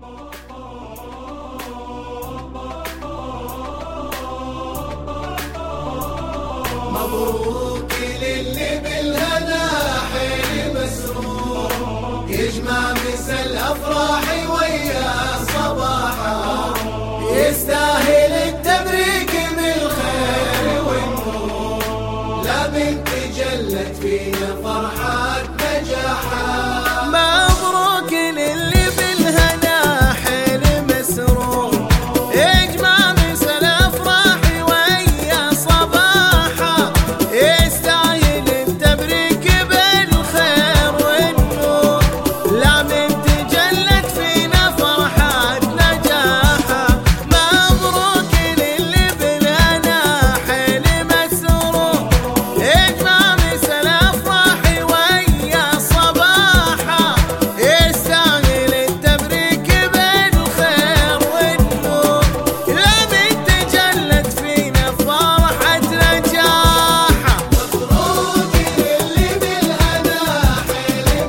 مبروك للي بالهنا حيل مسرور، يجمع مسا الأفراح ويا صباحا، يستاهل التبريك بالخير والنور، لا بنت جلت فينا فرحة نجاحا. مبروك للي بالهنا حيل مسرور، يجمع مسا الأفراح ويا صباحا، يستاهل التبريك بالخير والنور، لا بنت جلت فينا فرحة نجاحا. مبروك للي بالهنا حيل مسرور، يجمع مسا الأفراح ويا صباحا، يستاهل التبريك بالخير والنور، لا بنت جلت فينا فرحة نجاحا. مبروك للي بالهنا حيل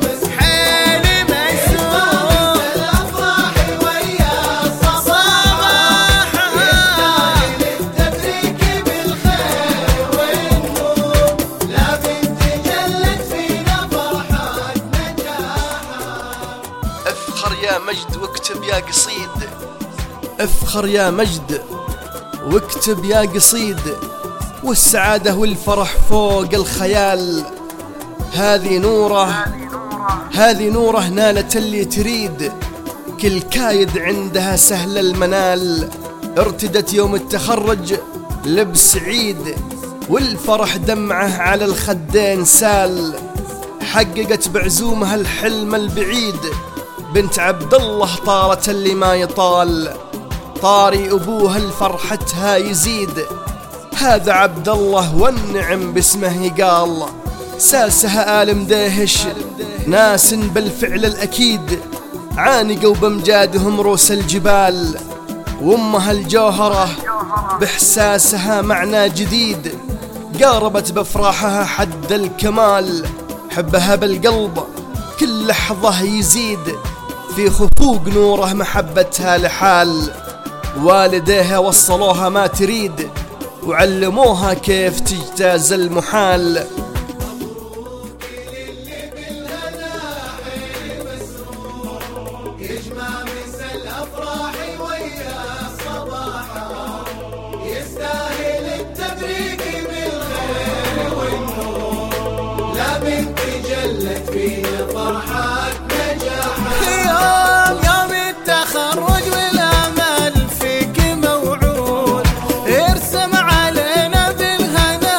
مسرور، الأفراح ويا صباحا، يستاهل التبريك بالخير والنور، لا بنت جلت فينا فرحة نجاحا. افخر يا مجد واكتب يا قصيد، افخر يا مجد واكتب يا قصيد، والسعادة والفرح فوق الخيال. هذه نوره هذه نوره نالت اللي تريد، كل كايد عندها سهل المنال. ارتدت يوم التخرج لبس عيد، والفرح دمعه على الخدين سال. حققت بعزومها الحلم البعيد، بنت عبد الله طارت اللي ما يطال. طاري أبوها الفرحتها يزيد، هذا عبد الله والنعم باسمه يقال. ساسها آل مدهش ناس بالفعل الأكيد، عانقوا بمجادهم روس الجبال. وامها الجوهرة بإحساسها معنى جديد، قاربت بفراحها حد الكمال. حبها بالقلب كل لحظة يزيد، في خفوق نوره محبتها لحال. والديها وصلوها ما تريد، وعلموها كيف تجتاز المحال. مبروك للي بالهنا حيل مسرور، يجمع مسا الأفراح ويا صباحا، يستاهل التبريك بالخير والنور، لا بنت جلت فينا فرحة نجاحا. يوم التخرج والأمل فيك موعود، ارسم علينا بالهنا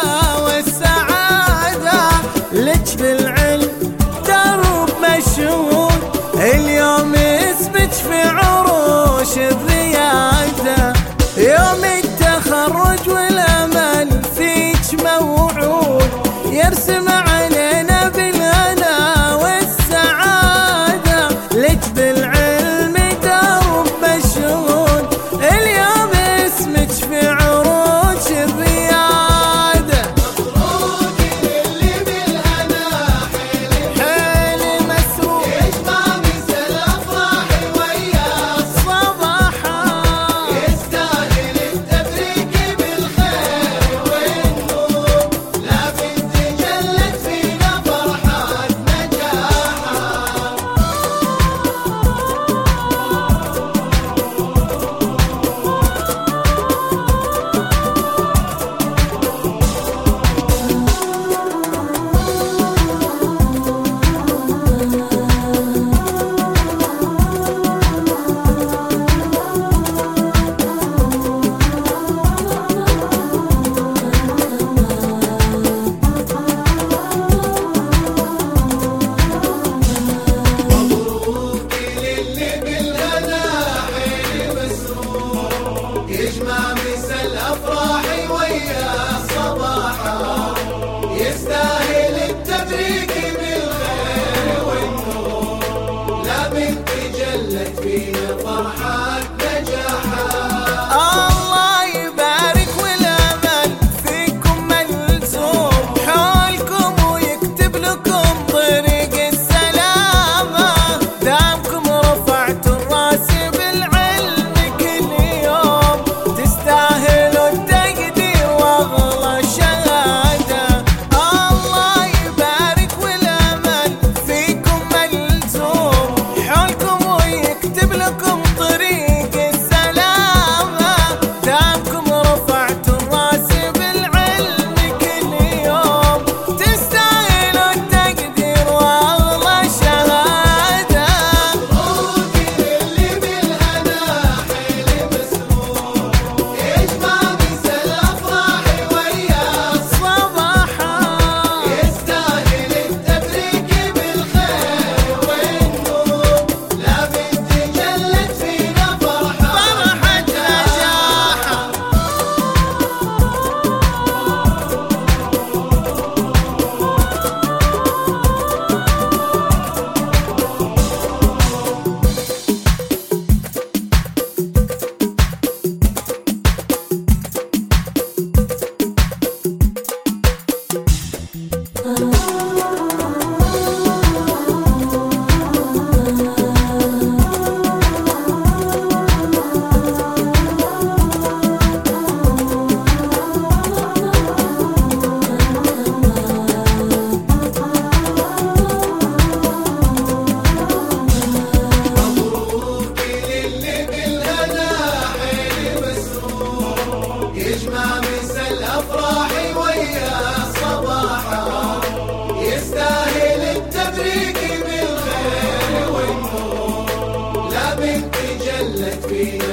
والسعادة، لك بالعلم درب مشهود، اليوم اسمك في عروش الريادة. يوم التخرج والأمل فيك موعود، يرسم علينا بالهنا والسعادة، لك بالعلم درب مشهود، اليوم اسمك في عروش الريادة. مبروك للي بالهنا حيل مسرور، يجمع مسا الأفراح ويا صباحا، يستاهل التبريك بالخير والنور، لا بنت جلت فينا فرحة نجاحا. مبروك للي بالهنا حيل مسرور، يجمع مسا الأفراح ويا صباحا، يستاهل التبريك بالخير والنور، لا بنت جلت فينا فرحة نجاحا. الله يبارك والأمل فيكم ملزوم، حولكم ويكتب لكم طريق السلامة، دامكم رفعتوا الراس فينا